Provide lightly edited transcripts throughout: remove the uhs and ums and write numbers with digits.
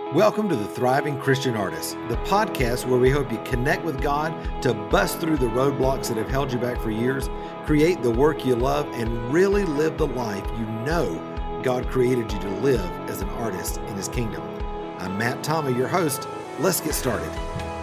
Welcome to the Thriving Christian Artist, the podcast where we hope you connect with God to bust through the roadblocks that have held you back for years, create the work you love, and really live the life you know God created you to live as an artist in His kingdom. I'm Matt Thomas, your host. Let's get started.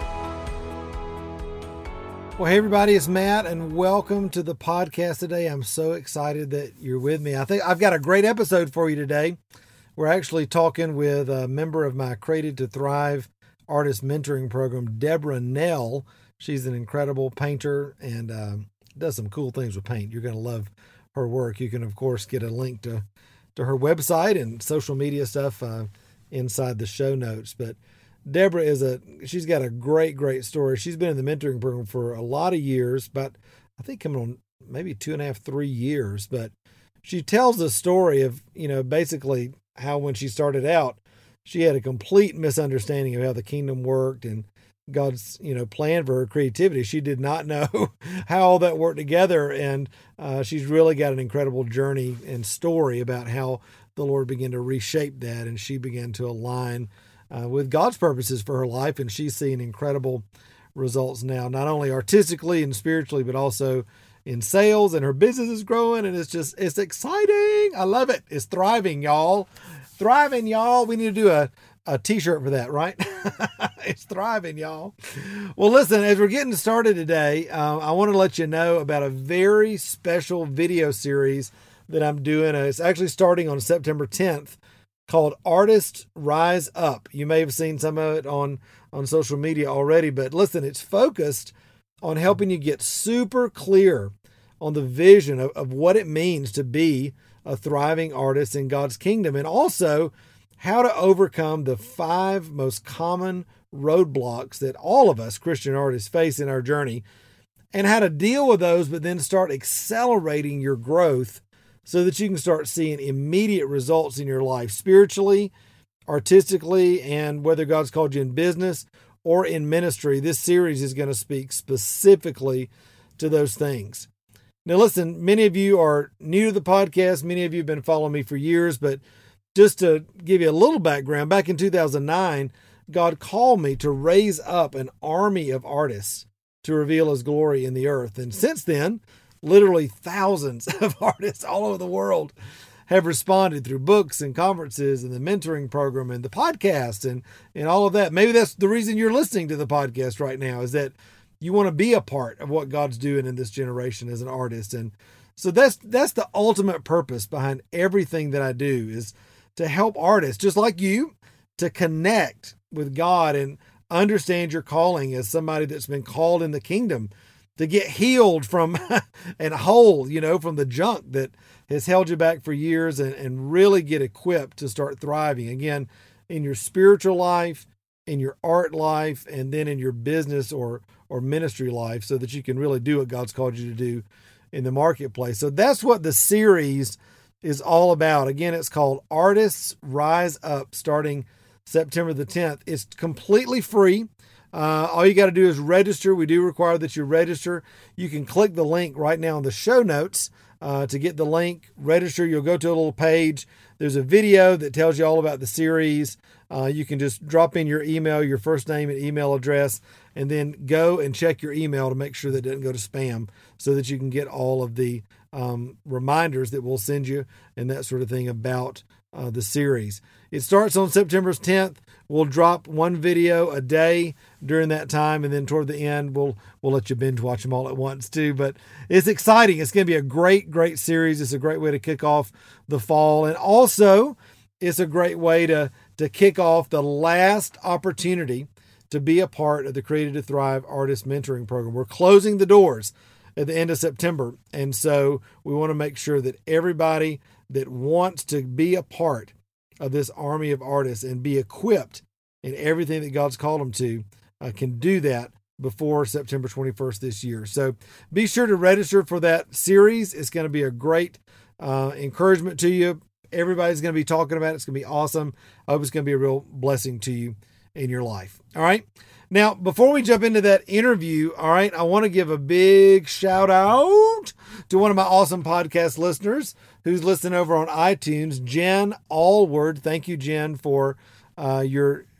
Well, hey everybody, it's Matt, and welcome to the podcast today. I'm so excited that you're with me. I think I've got a great episode for you today. We're actually talking with a member of my Created to Thrive artist mentoring program, Deborah Nell. She's an incredible painter and does some cool things with paint. You're going to love her work. You can, of course, get a link to her website and social media stuff inside the show notes. But Deborah she's got a great story. She's been in the mentoring program for a lot of years, but I think coming on maybe 2.5, 3 years. But she tells the story of, basically how when she started out, she had a complete misunderstanding of how the kingdom worked and God's, plan for her creativity. She did not know how all that worked together. And she's really got an incredible journey and story about how the Lord began to reshape that. And she began to align with God's purposes for her life. And she's seeing incredible results now, not only artistically and spiritually, but also in sales, and her business is growing, and it's exciting. I love it. It's thriving, y'all. Thriving, y'all. We need to do a t-shirt for that, right? It's thriving, y'all. Well, listen, as we're getting started today, I want to let you know about a very special video series that I'm doing. It's actually starting on September 10th called Artists Rise Up. You may have seen some of it on social media already, but listen, it's focused on helping you get super clear on the vision of what it means to be a thriving artist in God's kingdom, and also how to overcome the 5 most common roadblocks that all of us Christian artists face in our journey, and how to deal with those, but then start accelerating your growth so that you can start seeing immediate results in your life, spiritually, artistically, and whether God's called you in business or in ministry. This series is going to speak specifically to those things. Now, listen, many of you are new to the podcast. Many of you have been following me for years, but just to give you a little background, back in 2009, God called me to raise up an army of artists to reveal His glory in the earth. And since then, literally thousands of artists all over the world have responded through books and conferences and the mentoring program and the podcast and all of that. Maybe that's the reason you're listening to the podcast right now, is that you want to be a part of what God's doing in this generation as an artist. And so that's the ultimate purpose behind everything that I do, is to help artists just like you to connect with God and understand your calling as somebody that's been called in the kingdom, to get healed from and whole, from the junk that has held you back for years, and really get equipped to start thriving again in your spiritual life, in your art life, and then in your business or ministry life, so that you can really do what God's called you to do in the marketplace. So that's what the series is all about. Again, it's called Artists Rise Up, starting September the 10th. It's completely free. All you got to do is register. We do require that you register. You can click the link right now in the show notes to get the link. Register. You'll go to a little page. There's a video that tells you all about the series. You can just drop in your email, your first name and email address, and then go and check your email to make sure that it doesn't go to spam, so that you can get all of the reminders that we'll send you and that sort of thing about the series. It starts on September 10th. We'll drop one video a day during that time, and then toward the end, we'll let you binge watch them all at once too. But it's exciting. It's going to be a great series. It's a great way to kick off the fall, and also it's a great way to kick off the last opportunity to be a part of the Created to Thrive Artist Mentoring Program. We're closing the doors at the end of September, and so we want to make sure that everybody that wants to be a part of this army of artists and be equipped in everything that God's called them to can do that before September 21st this year. So be sure to register for that series. It's going to be a great encouragement to you. Everybody's going to be talking about it. It's going to be awesome. I hope it's going to be a real blessing to you in your life. All right. Now, before we jump into that interview, all right, I want to give a big shout out to one of my awesome podcast listeners who's listening over on iTunes, Jen Allward. Thank you, Jen, for your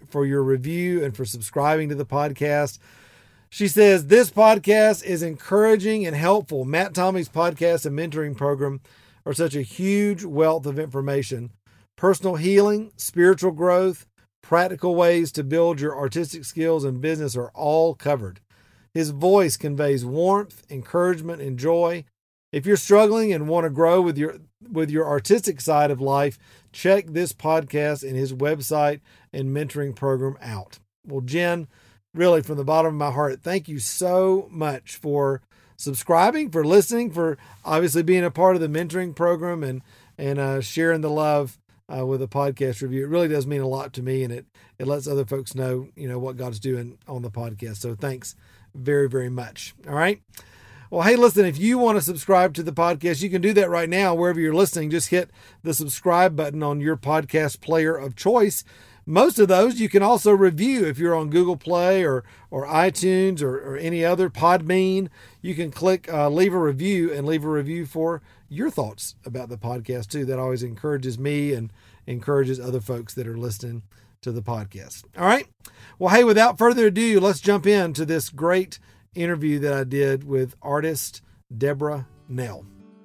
for your review and for subscribing to the podcast. She says, this podcast is encouraging and helpful. Matt Tommey's podcast and mentoring program are such a huge wealth of information. Personal healing, spiritual growth, practical ways to build your artistic skills and business are all covered. His voice conveys warmth, encouragement, and joy. If you're struggling and want to grow with your artistic side of life, check this podcast and his website and mentoring program out. Well, Jen, really, from the bottom of my heart, thank you so much for subscribing, for listening, for obviously being a part of the mentoring program and sharing the love with a podcast review. It really does mean a lot to me, and it lets other folks know, what God's doing on the podcast. So thanks very, very much. All right. Well, hey, listen, if you want to subscribe to the podcast, you can do that right now, wherever you're listening. Just hit the subscribe button on your podcast player of choice. Most of those you can also review if you're on Google Play or iTunes or any other Podbean. You can click leave a review and leave a review for your thoughts about the podcast too. That always encourages me and encourages other folks that are listening to the podcast. All right. Well, hey, without further ado, let's jump into this great interview that I did with artist Deborah Nell.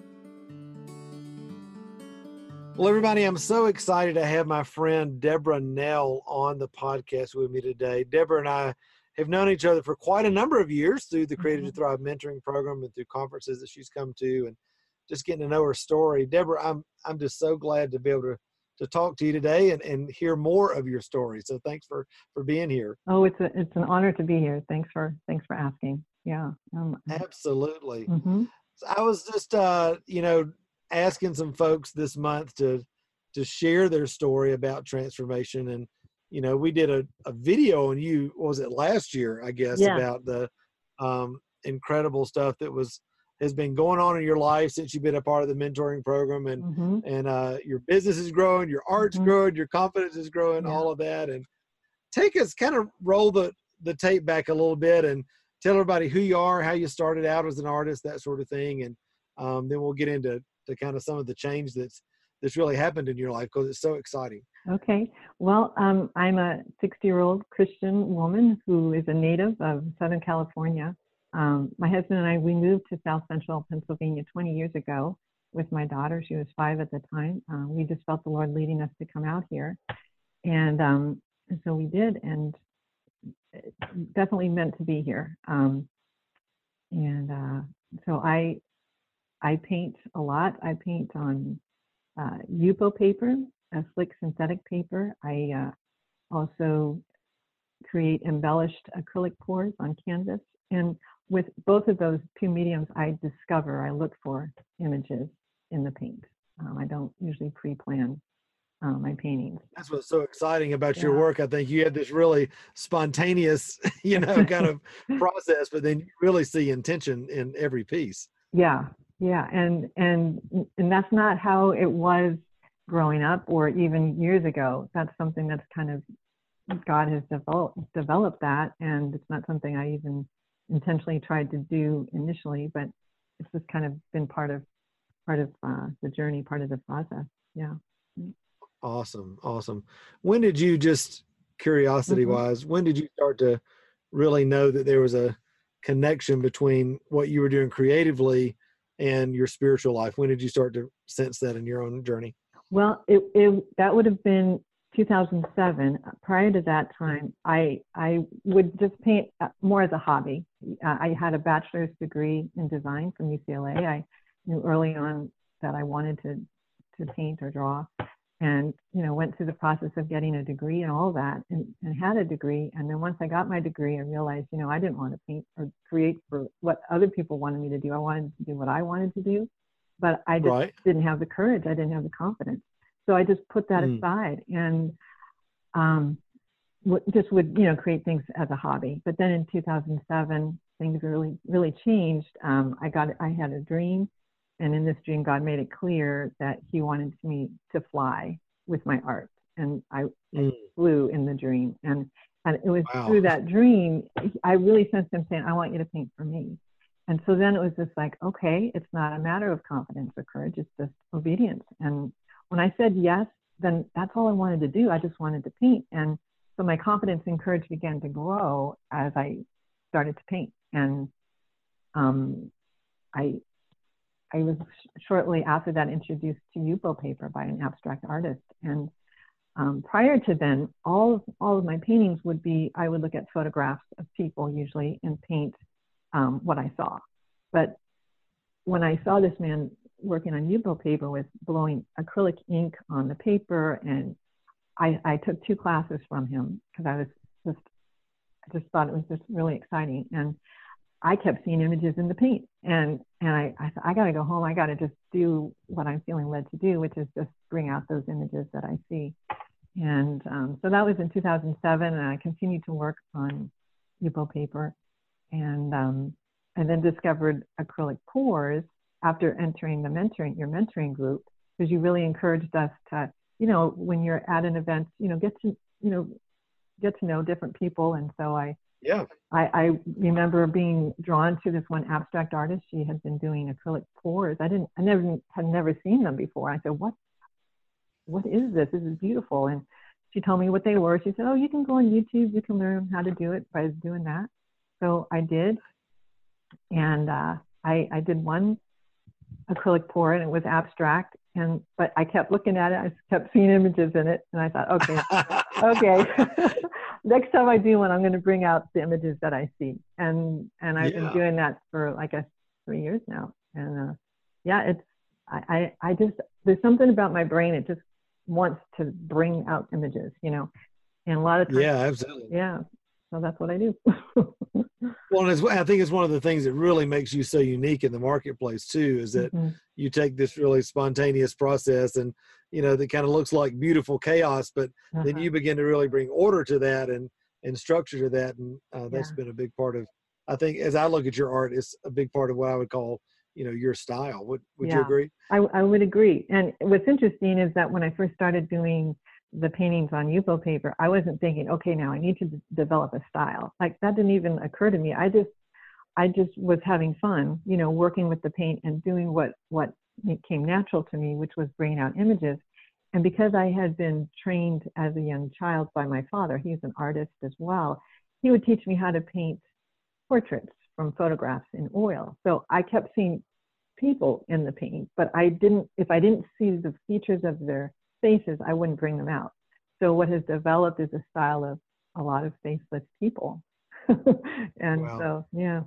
Well, everybody, I'm so excited to have my friend Deborah Nell on the podcast with me today. Deborah and I have known each other for quite a number of years through the Creative to Thrive mentoring program and through conferences that she's come to, and just getting to know her story. Deborah, I'm just so glad to be able to talk to you today and hear more of your story. So thanks for being here. Oh, it's an honor to be here. Thanks for asking. Yeah. Absolutely. So I was just, asking some folks this month to share their story about transformation. And, we did a video on you, what was it, last year, I guess, about the incredible stuff that has been going on in your life since you've been a part of the mentoring program, and your business is growing, your art's growing, your confidence is growing, all of that. And take us, kind of roll the tape back a little bit and tell everybody who you are, how you started out as an artist, that sort of thing. And then we'll get into kind of some of the change that's really happened in your life, because it's so exciting. Okay. Well, I'm a 60-year-old Christian woman who is a native of Southern California. My husband and I, we moved to South Central Pennsylvania 20 years ago with my daughter. She was 5 at the time. We just felt the Lord leading us to come out here. And so we did, and definitely meant to be here. So I paint a lot. I paint on Yupo paper, a slick synthetic paper. I also create embellished acrylic pours on canvas. And with both of those two mediums, I look for images in the paint. I don't usually pre-plan my paintings. That's what's so exciting about your work. I think you had this really spontaneous, kind of process, but then you really see intention in every piece. Yeah. And that's not how it was growing up or even years ago. That's something that's kind of, God has developed that, and it's not something I even intentionally tried to do initially, but it's just kind of been part of the journey, part of the process. Yeah. Awesome. When did you, just curiosity wise, when did you start to really know that there was a connection between what you were doing creatively and your spiritual life? When did you start to sense that in your own journey? Well, that would have been 2007. Prior to that time, I would just paint more as a hobby. I had a bachelor's degree in design from UCLA. I knew early on that I wanted to paint or draw, and went through the process of getting a degree and all that, and had a degree. And then once I got my degree, I realized I didn't want to paint or create for what other people wanted me to do. I wanted to do what I wanted to do, but I just didn't have the courage. I didn't have the confidence. So I just put that aside and just would create things as a hobby. But then in 2007, things really, really changed. I had a dream. And in this dream, God made it clear that He wanted me to fly with my art. And I flew in the dream. And it was through that dream, I really sensed Him saying, I want you to paint for me. And so then it was just like, okay, it's not a matter of confidence or courage, it's just obedience. And when I said yes, then that's all I wanted to do. I just wanted to paint. And so my confidence and courage began to grow as I started to paint. And I was shortly after that introduced to Yupo paper by an abstract artist. And prior to then, all of my paintings would be, I would look at photographs of people usually and paint what I saw. But when I saw this man working on Yupo paper with blowing acrylic ink on the paper, and I took 2 classes from him because I just thought it was just really exciting. And I kept seeing images in the paint, and I thought, I got to go home. I got to just do what I'm feeling led to do, which is just bring out those images that I see. And so that was in 2007, and I continued to work on Yupo paper, and then discovered acrylic pours after entering your mentoring group, because you really encouraged us to, when you're at an event, get to know different people. And so I remember being drawn to this one abstract artist. She had been doing acrylic pours. I had never seen them before. I said, what is this? This is beautiful. And she told me what they were. She said, oh, you can go on YouTube. You can learn how to do it by doing that. So I did. And I did one acrylic pour, and it was abstract. But I kept looking at it. I kept seeing images in it. And I thought, okay. Next time I do one, I'm going to bring out the images that I see. And I've been doing that for, I guess, 3 years now. And I just, there's something about my brain. It just wants to bring out images, and a lot of times. Yeah, absolutely. Yeah. So that's what I do. Well, and I think it's one of the things that really makes you so unique in the marketplace too, is that you take this really spontaneous process and, that kind of looks like beautiful chaos, but then you begin to really bring order to that and structure to that. And that's been a big part of, I think, as I look at your art, it's a big part of what I would call, your style. Would you agree? I would agree. And what's interesting is that when I first started doing the paintings on Yupo paper, I wasn't thinking, okay, now I need to develop a style. Like, that didn't even occur to me. I just was having fun, working with the paint and doing what came natural to me, which was bringing out images. And because I had been trained as a young child by my father, he's an artist as well, he would teach me how to paint portraits from photographs in oil. So I kept seeing people in the paint, but if I didn't see the features of their faces, I wouldn't bring them out. So what has developed is a style of a lot of faceless people. And wow. So,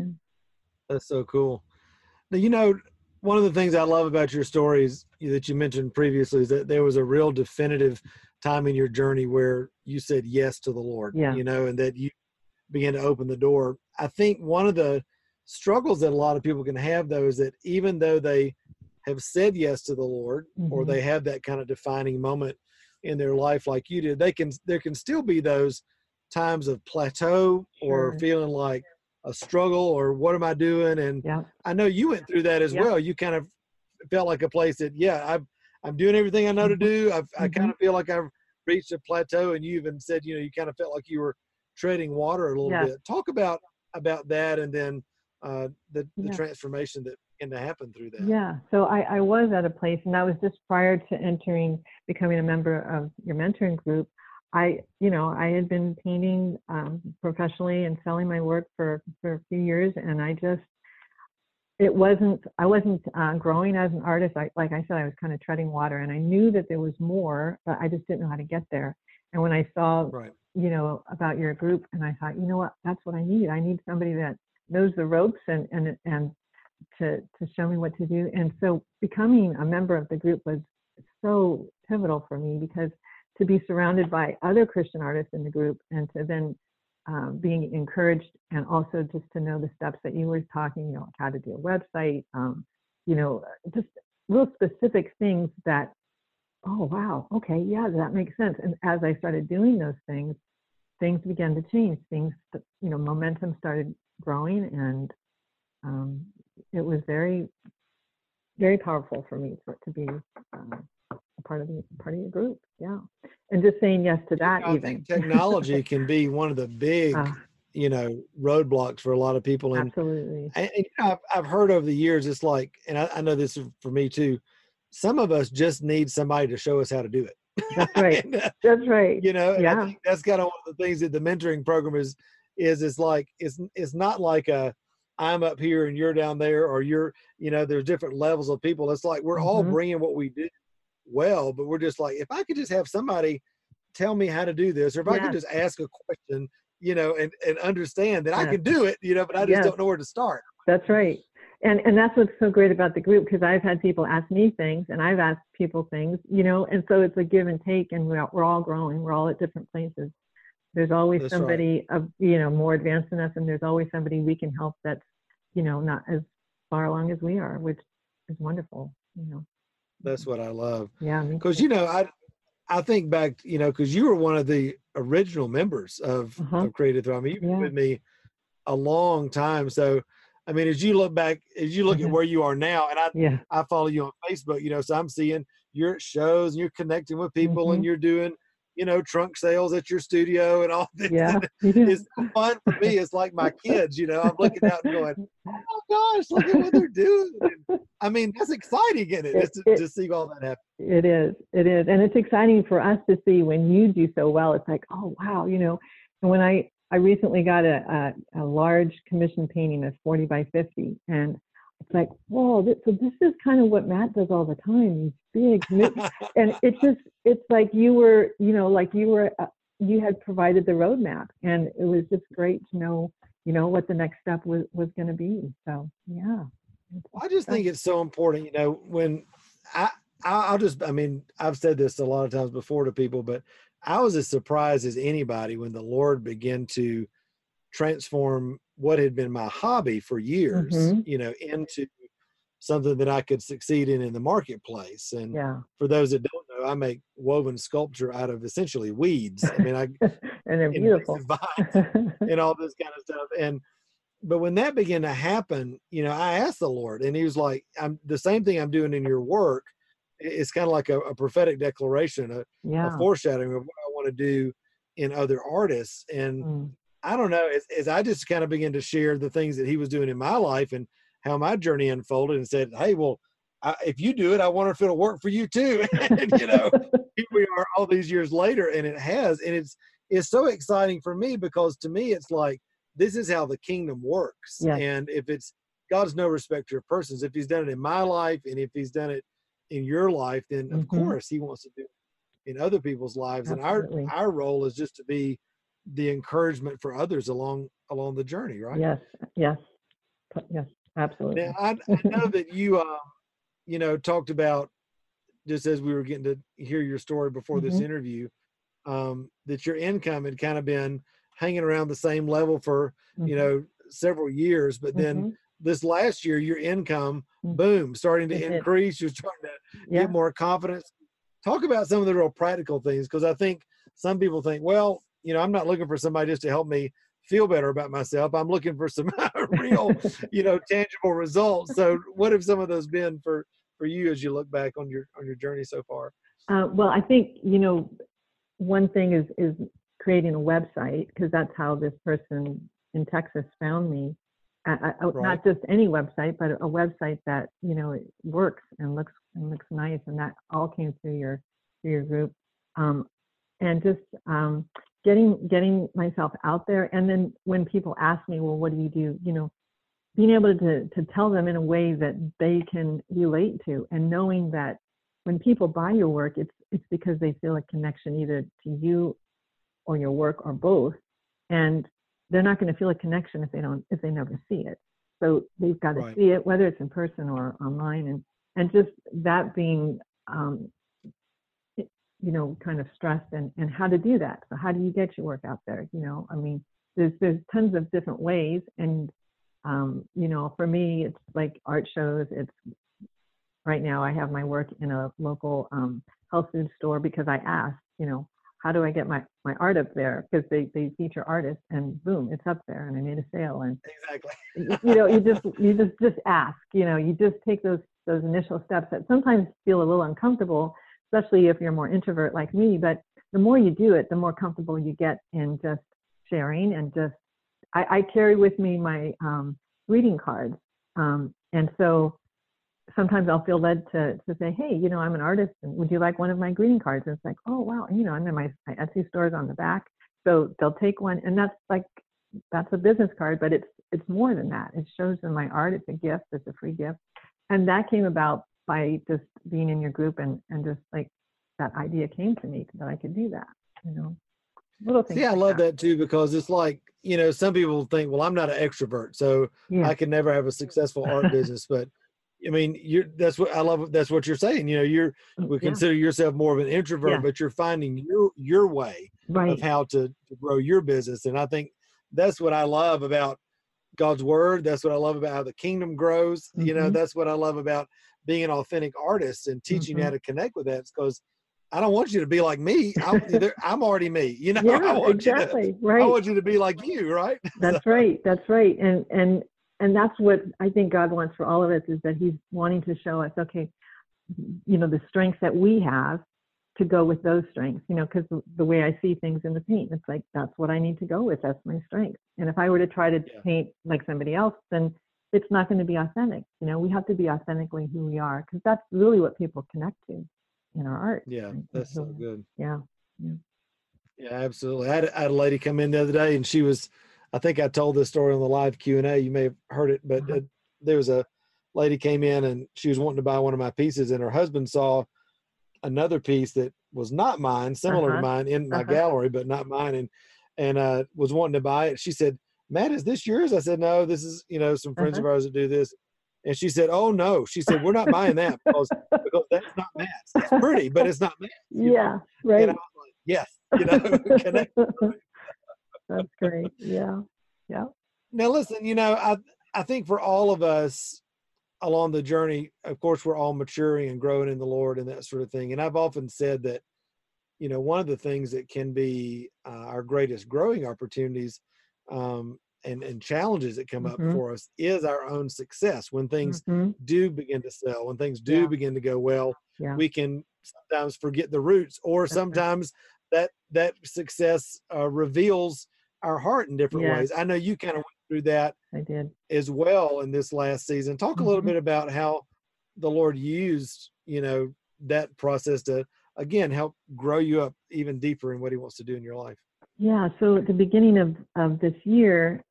That's so cool. Now, one of the things I love about your stories that you mentioned previously is that there was a real definitive time in your journey where you said yes to the Lord, and that you began to open the door. I think one of the struggles that a lot of people can have, though, is that even though they have said yes to the Lord, or they have that kind of defining moment in their life like you did, there can still be those times of plateau or feeling like a struggle or what am I doing? And I know you went through that as well. You kind of felt like a place that, I'm doing everything I know to do. I kind of feel like I've reached a plateau, and you even said, you kind of felt like you were treading water a little bit. Talk about that, and then the transformation that began to happen through that. Yeah. So I was at a place, and that was just prior to becoming a member of your mentoring group. I had been painting professionally and selling my work for a few years, and I wasn't growing as an artist. Like I said, I was kind of treading water, and I knew that there was more, but I just didn't know how to get there. And when I saw, about your group, and I thought, what, that's what I need. I need somebody that knows the ropes and to show me what to do. And so becoming a member of the group was so pivotal for me, because to be surrounded by other Christian artists in the group, and to then being encouraged, and also just to know the steps that you were talking, like how to do a website, just real specific things that, oh, wow, okay, yeah, that makes sense. And as I started doing those things began to change. Momentum started growing, and it was very, very powerful for me to be a part of your group. Yeah. And just saying yes to that. I think technology can be one of the big, roadblocks for a lot of people. And, absolutely. And I've heard over the years, it's like, and I know this is for me too, some of us just need somebody to show us how to do it. That's right. And, That's right. you know, and I Yeah. think that's kind of one of the things that the mentoring program is it's like it's not like a I'm up here and you're down there, or you're, you know, there's different levels of people. It's like we're all Hmm. bringing what we do well, but we're just like, if I could just have somebody tell me how to do this, or if I could Yes. just ask a question, you know, and understand that I Yes. can do it, you know, but I just Yes. don't know where to start. That's right. And that's what's so great about the group, because I've had people ask me things and I've asked people things, you know, and so it's a give and take, and we're all growing. We're all at different places. There's always That's right. somebody you know, more advanced than us, and there's always somebody we can help that's, you know, not as far along as we are, which is wonderful, you know. That's what I love. Yeah, me Cause too. you know, I think back, you know, cause you were one of the original members Uh-huh. of Creative Thrive. I mean, you've been Yeah. with me a long time. So, I mean, as you look back, as you look at where you are now, and Yeah. I follow you on Facebook, you know, so I'm seeing you're at shows and you're connecting with people and Hmm. you're doing, you know, trunk sales at your studio and all this. Yeah. And Yeah. it's so fun for me. It's like my kids, you know, I'm looking out and going, oh my gosh, look at what they're doing. And, I mean, that's exciting, isn't it? Just it, it to see all that happen. It is. It is. And it's exciting for us to see when you do so well. It's like, oh, wow, you know. And when I recently got a large commission painting of 40 by 50. And it's like, whoa, so this is kind of what Matt does all the time, these big, and it's like you were, you know, like you had provided the roadmap. And it was just great to know, you know, what the next step was going to be. So, yeah. I just think it's so important, you know, when I, I'll just, I mean, I've said this a lot of times before to people, but I was as surprised as anybody when the Lord began to transform what had been my hobby for years, Mm-hmm. you know, into something that I could succeed in the marketplace. And Yeah. for those that don't know, I make woven sculpture out of essentially weeds. I mean, I And they're beautiful. invasive vines and all this kind of stuff. And but when that began to happen, you know, I asked the Lord, and He was like, "I'm the same thing I'm doing in your work. It's kind of like a prophetic declaration, a Yeah. foreshadowing of what I want to do in other artists." And Mm. I don't know, as I just kind of began to share the things that He was doing in my life and how my journey unfolded, and said, "Hey, well, if you do it, I wonder if it'll work for you too." And you know, here we are all these years later, and it has, and it's so exciting for me, because to me, it's like this is how the kingdom works. Yes. And if it's God's no respecter of persons, if He's done it in my life, and if He's done it in your life, then of Mm-hmm. course He wants to do it in other people's lives. And Absolutely. our role is just to be the encouragement for others along the journey, right? Yes. Yes. Yes. Now Absolutely. I know that you know, talked about, just as we were getting to hear your story before this Mm-hmm. interview, that your income had kind of been hanging around the same level for, you Mm-hmm. know, several years, but then Mm-hmm. this last year your income, Mm-hmm. boom, starting to It did. increase. You're starting to get Yeah. more confidence. Talk about some of the real practical things, because I think some people think, well, you know, I'm not looking for somebody just to help me feel better about myself. I'm looking for some real, you know, tangible results. So what have some of those been for you as you look back on your journey so far? Well, I think, you know, one thing is creating a website, because that's how this person in Texas found me. Right. Not just any website, but a website that, you know, it works and looks nice, and that all came through your group, um, and just getting myself out there. And then when people ask me, well, what do you do? You know, being able to tell them in a way that they can relate to, and knowing that when people buy your work, it's because they feel a connection either to you or your work, or both. And they're not going to feel a connection if they never see it. So they've got to Right. see it, whether it's in person or online. And just that being you know, kind of stressed, and how to do that. So how do you get your work out there? You know, I mean, there's tons of different ways. And you know, for me, it's like art shows. It's right now I have my work in a local health food store, because I asked, you know, how do I get my art up there? Because they feature artists, and boom, it's up there, and I made a sale. And Exactly. you know, you just ask, you know, you just take those initial steps that sometimes feel a little uncomfortable, especially if you're more introvert like me. But the more you do it, the more comfortable you get in just sharing. And just I carry with me my greeting cards, and so sometimes I'll feel led to say, hey, I'm an artist, and would you like one of my greeting cards? And it's like, oh, wow. And then my Etsy store is on the back. So they'll take one, and that's a business card, but it's more than that. It shows them my art. It's a gift. It's a free gift. And that came about by just being in your group, and just like that idea came to me that I could do that, little things. See, I love that too, because it's like, some people think, well, I'm not an extrovert, so I can never have a successful art business. But I mean, that's what I love. That's what you're saying. You would consider yourself more of an introvert, but you're finding your way of how to grow your business. And I think that's what I love about God's word. That's what I love about how the kingdom grows. That's what I love about being an authentic artist and teaching you how to connect with that. It's because I don't want you to be like me. I'm already me. I want I want you to be like you, right? That's right. That's right. And that's what I think God wants for all of us, is that he's wanting to show us, okay, the strengths that we have to go with those strengths, because the way I see things in the paint, it's like, that's what I need to go with. That's my strength. And if I were to try to paint like somebody else, then it's not going to be authentic. We have to be authentically who we are, because that's really what people connect to in our art. Yeah, right? That's so good. Yeah. Yeah, absolutely. I had a lady come in the other day, and she was, I think I told this story on the live Q&A. You may have heard it, but there was a lady came in, and she was wanting to buy one of my pieces, and her husband saw another piece that was not mine, similar to mine in my gallery, but not mine, and was wanting to buy it. She said, Matt, is this yours? I said, no, this is, some friends of ours that do this. And she said, oh no. She said, we're not buying that because that's not Matt's. It's pretty, but it's not Matt's. Right. And I was like, yes, connect. That's great. Yeah. Now listen, I think for all of us along the journey, of course, we're all maturing and growing in the Lord and that sort of thing. And I've often said that, one of the things that can be our greatest growing opportunities and challenges that come up for us is our own success. When things do begin to sell, when things do begin to go well, we can sometimes forget the roots, or sometimes that success reveals our heart in different ways. I know you kind of went through that. I did as well in this last season. Talk a little bit about how the Lord used, that process to, again, help grow you up even deeper in what he wants to do in your life. Yeah. So at the beginning of this year,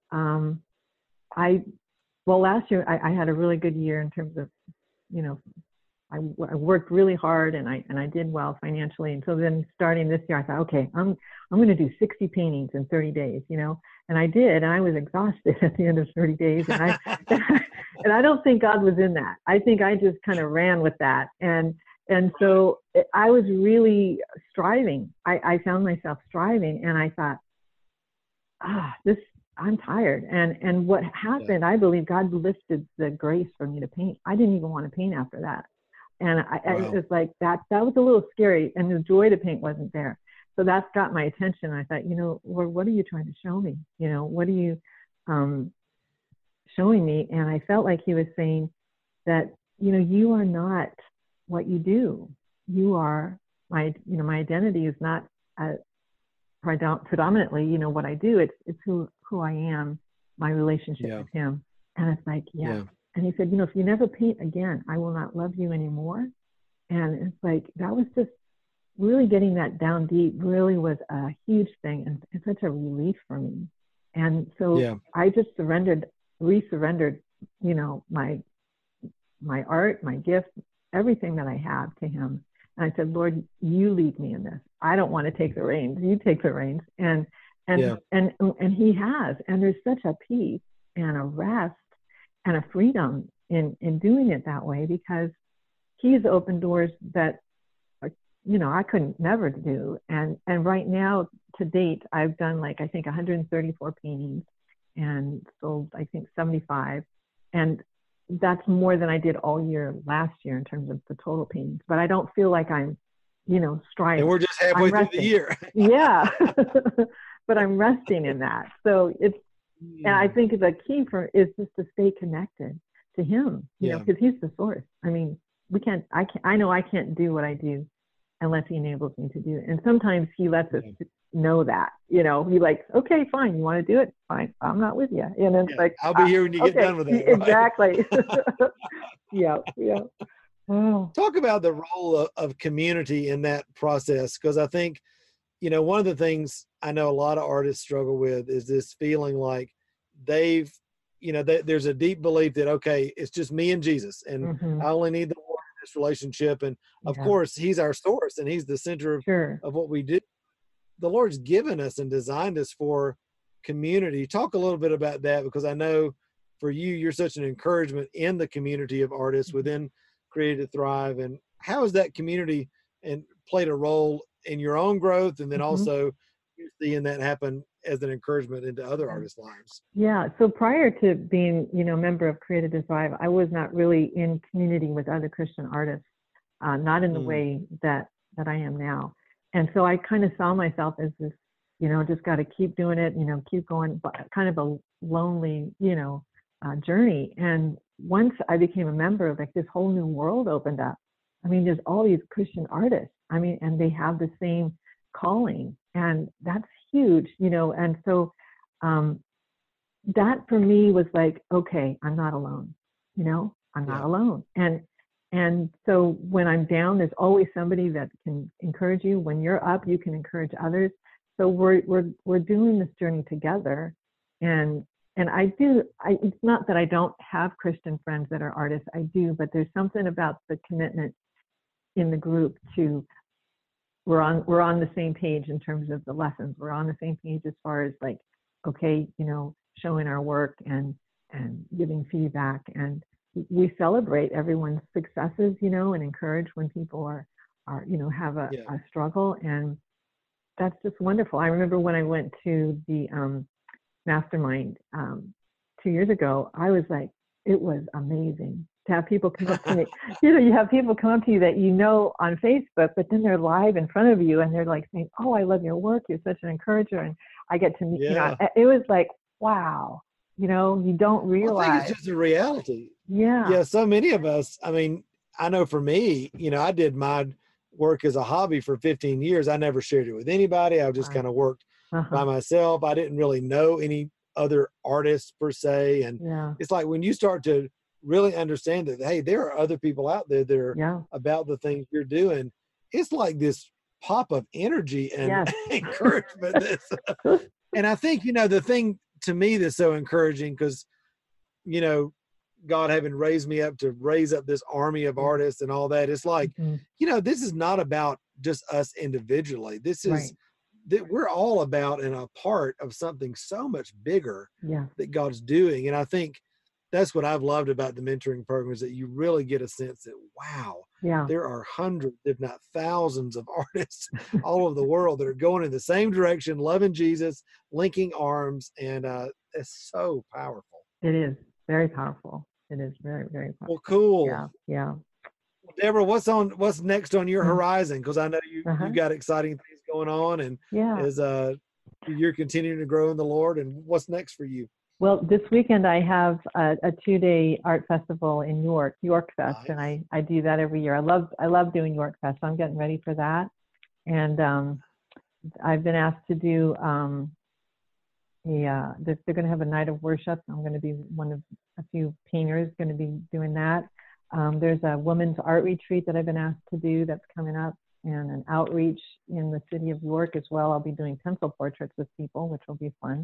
last year I had a really good year in terms of, I worked really hard and I did well financially. And so then starting this year, I thought, okay, I'm going to do 60 paintings in 30 days, and I did, and I was exhausted at the end of 30 days. And and I don't think God was in that. I think I just kind of ran with that. And so I was really striving. I found myself striving, and I thought, I'm tired. And what happened, I believe God lifted the grace for me to paint. I didn't even want to paint after that. And it was like that was a little scary, and the joy to paint wasn't there. So that's got my attention. I thought, Lord, what are you trying to show me? What are you showing me? And I felt like he was saying that, you are not what you do. You are my identity is not predominantly, what I do. It's who I am, my relationship with him. And it's like, And he said, if you never paint again, I will not love you anymore. And it's like, that was just really getting that down deep really was a huge thing, and it's such a relief for me. And so I just resurrendered, my art, my gift, everything that I have to him. And I said, Lord, you lead me in this. I don't want to take the reins. You take the reins. And he has. And there's such a peace and a rest and a freedom in doing it that way, because he's opened doors that, I couldn't never do. And right now, to date, I've done I think 134 paintings and sold, I think, 75. And that's more than I did all year last year in terms of the total paintings. But I don't feel like I'm, striving. And we're just halfway through the year. But I'm resting in that. So and I think the key is just to stay connected to him, because he's the source. I mean, I know I can't do what I do unless he enables me to do it. And sometimes he lets us know that, you know, he like, okay, fine, you want to do it? Fine, I'm not with you. And it's like, I'll be here when you get done with it. Exactly. Yeah. Oh. Talk about the role of community in that process, because I think, you know, one of the things I know a lot of artists struggle with is this feeling like they've, you know, there's a deep belief that, okay, it's just me and Jesus, and I only need the Lord in this relationship. And of course, he's our source and he's the center of what we do. The Lord's given us and designed us for community. Talk a little bit about that, because I know for you, you're such an encouragement in the community of artists within Creative Thrive. And how has that community and played a role in your own growth, and then also you seeing that happen as an encouragement into other artists' lives? Yeah. So prior to being, you know, a member of Creative Thrive, I was not really in community with other Christian artists, not in the way that I am now. And so I kind of saw myself as this, you know, just got to keep doing it, you know, keep going, but kind of a lonely, you know, journey. And once I became a member, like this whole new world opened up. I mean, there's all these Christian artists. I mean, and they have the same calling, and that's huge, you know. And so that for me was like, okay, I'm not alone, you know, I'm not alone. And so when I'm down, there's always somebody that can encourage you. When you're up, you can encourage others. So we're doing this journey together. And it's not that I don't have Christian friends that are artists, I do, but there's something about the commitment in the group to, we're on the same page in terms of the lessons. We're on the same page as far as like, okay, you know, showing our work and giving feedback, and we celebrate everyone's successes, you know, and encourage when people are you know, have a struggle. And that's just wonderful. I remember when I went to the mastermind 2 years ago, I was like, it was amazing to have people come up to me. You know, you have people come up to you that you know on Facebook, but then they're live in front of you and they're like saying, oh, I love your work. You're such an encourager. And I get to meet, you know, it was like, wow, you know, you don't realize. I think it's just a reality. Yeah. So many of us, I mean, I know for me, you know, I did my work as a hobby for 15 years. I never shared it with anybody. I just kind of worked by myself. I didn't really know any other artists per se. And it's like when you start to really understand that, hey, there are other people out there that are about the things you're doing, it's like this pop of energy and encouragement. And I think, you know, the thing to me that's so encouraging, because, you know, God having raised me up to raise up this army of artists and all that, it's like, you know, this is not about just us individually. This is that we're all about and a part of something so much bigger that God's doing. And I think that's what I've loved about the mentoring program, is that you really get a sense that, wow, there are hundreds, if not thousands of artists all over the world that are going in the same direction, loving Jesus, linking arms. And it's so powerful. It is very powerful. It is very, very powerful. Well, cool. Yeah. Deborah, what's next on your horizon? Because I know you got exciting things going on, and as you're continuing to grow in the Lord. And what's next for you? Well, this weekend I have a 2-day art festival in York Fest, and I do that every year. I love doing York Fest. So I'm getting ready for that, and I've been asked to do they're going to have a night of worship. I'm going to be one of a few painters going to be doing that. There's a women's art retreat that I've been asked to do that's coming up, and an outreach in the city of York as well. I'll be doing pencil portraits with people, which will be fun.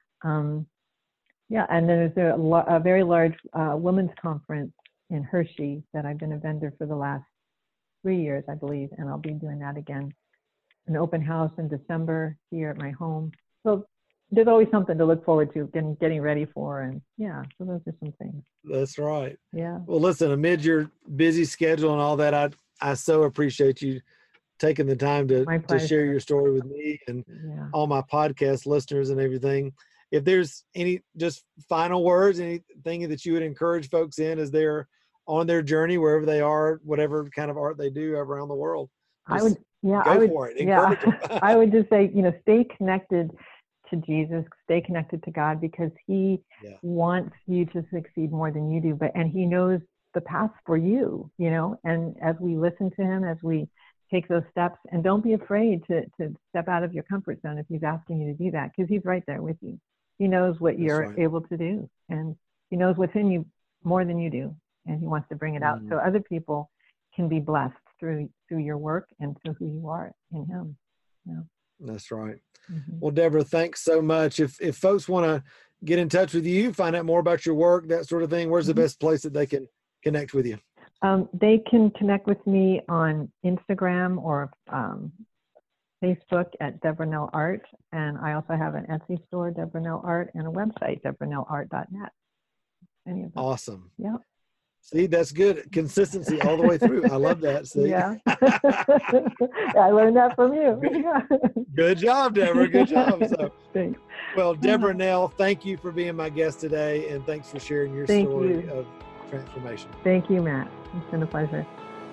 And then there's a very large women's conference in Hershey that I've been a vendor for the last 3 years, I believe, and I'll be doing that again. An open house in December here at my home. So there's always something to look forward to, getting ready for, and so those are some things. That's right. Yeah. Well, listen, amid your busy schedule and all that, I so appreciate you taking the time to share your story with me and all my podcast listeners and everything. If there's any just final words, anything that you would encourage folks in as they're on their journey, wherever they are, whatever kind of art they do around the world, I would for it. Encourage them. I would just say, stay connected to Jesus, stay connected to God, because he wants you to succeed more than you do, and he knows the path for you, and as we listen to him, as we take those steps, and don't be afraid to step out of your comfort zone if he's asking you to do that, because he's right there with you. He knows what you're able to do, and he knows what's in you more than you do, and he wants to bring it out so other people can be blessed through your work and through who you are in him. Yeah. That's right. Well, Deborah, thanks so much. If folks want to get in touch with you, find out more about your work, that sort of thing, where's the best place that they can connect with you? They can connect with me on Instagram or Facebook at Deborah Nell Art. And I also have an Etsy store, Deborah Nell Art, and a website, deborah-nell-art.net. Any of them. Awesome. Yeah. See, that's good. Consistency all the way through. I love that. See? Yeah. I learned that from you. Good job, Deborah. Good job. So, thanks. Well, Deborah Nell, thank you for being my guest today, and thanks for sharing your story of transformation. Thank you, Matt. It's been a pleasure.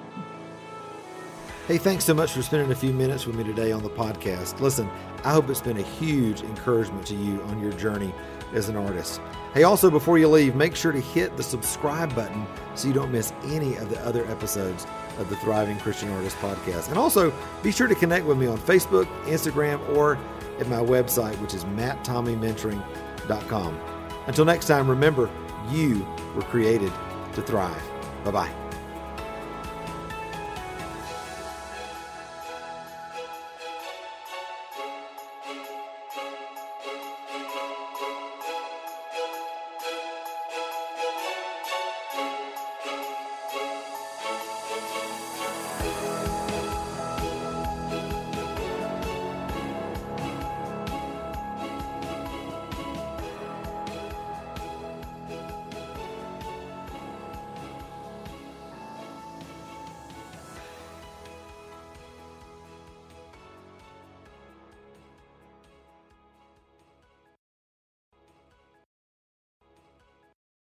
Hey, thanks so much for spending a few minutes with me today on the podcast. Listen, I hope it's been a huge encouragement to you on your journey as an artist. Hey, also, before you leave, make sure to hit the subscribe button so you don't miss any of the other episodes of the Thriving Christian Artist podcast. And also, be sure to connect with me on Facebook, Instagram, or at my website, which is matttommeymentoring.com. Until next time, remember, you were created to thrive. Bye-bye.